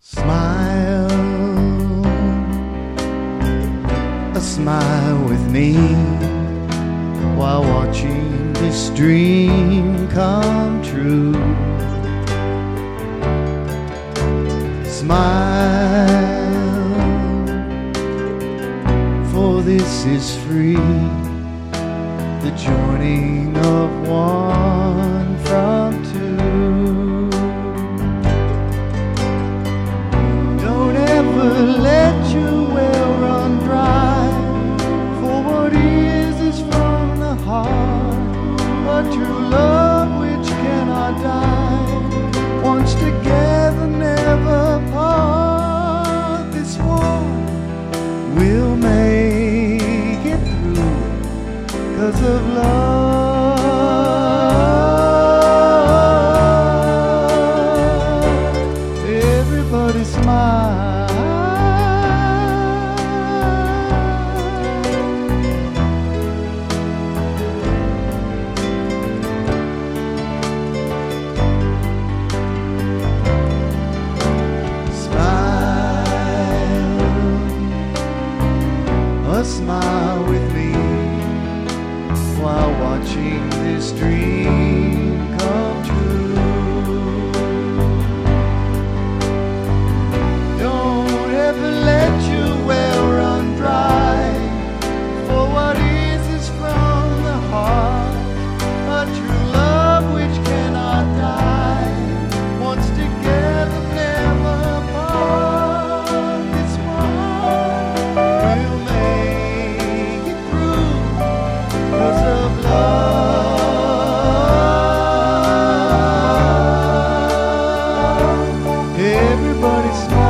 Smile, a smile with me while watching this dream come true. Smile, for this is free, the joining of one from two. Don't ever let your well run dry, for what is from the heart. A true love which cannot die, once together never part. This one will make it through, 'cause of love. Everybody smile. A smile with me while watching this dream come true. Don't ever let your well run dry, for what is from the heart. A true love which cannot die, once together never part. This one will make it through, 'cause of love. Everybody smile.